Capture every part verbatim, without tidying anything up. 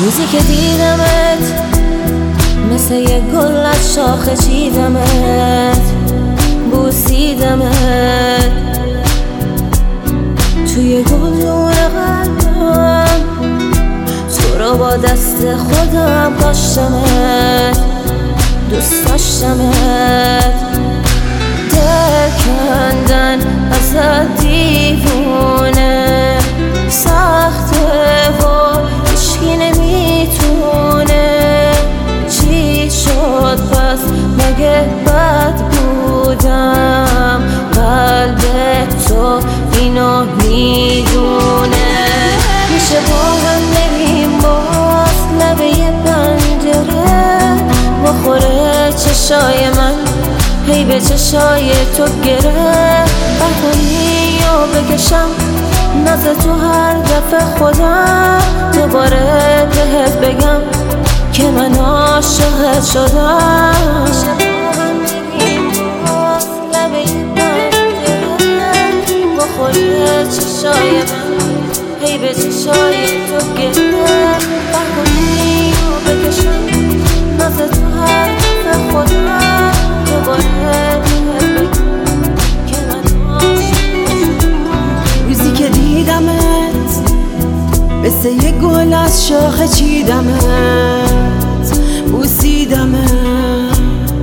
روزی که دیدمت مثل یه گل از شاخه چیدمت، بوسیدمت توی گلدون قلبم، تو رو با دست خودم کاشتمت، دوست داشتمت. دل کندن ازت دیوونه سخته و هیچکی نمیتونه. چی شد پس مگه بد بودم؟ قلب تو اینو میدونه. میشه با هم بریم باز لبه یه پنجره، بخوره چشای من هی به چشای تو گره. بخونی و بکشم ناز تو هر دفعه خودم، دوباره بهت بگم که من عاشقت شدم. بخوره چشای من هی به چشای تو گره. بخونی و بکشم ناز تو هر دفعه خودم، دوباره بهت بگم که من عاشقت شدم. روزی که دیدمت مثل یه گل از شاخه چیدمت، بوسیدمت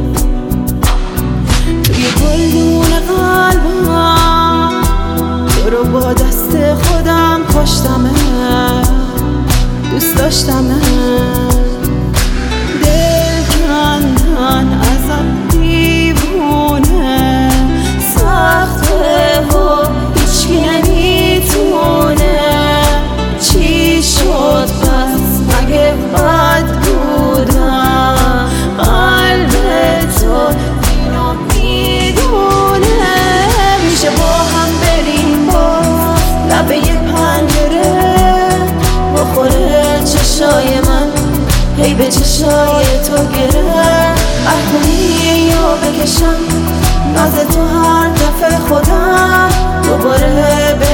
توی گلدون قلبم، تو رو با دست خودم کاشتمت، دوست داشتمت. دل کندن ازم دیوونه سخته و هیچکی نمیتونه. چی شد پس مگه بد بودم؟ قلب تو اینو میدونه. میشه با هم بریم باز لبه یه پنجره، بخوره چشای من هی به چشای تو گره. بخونی یا بکشم ناز تو هر دفعه خودم، دوباره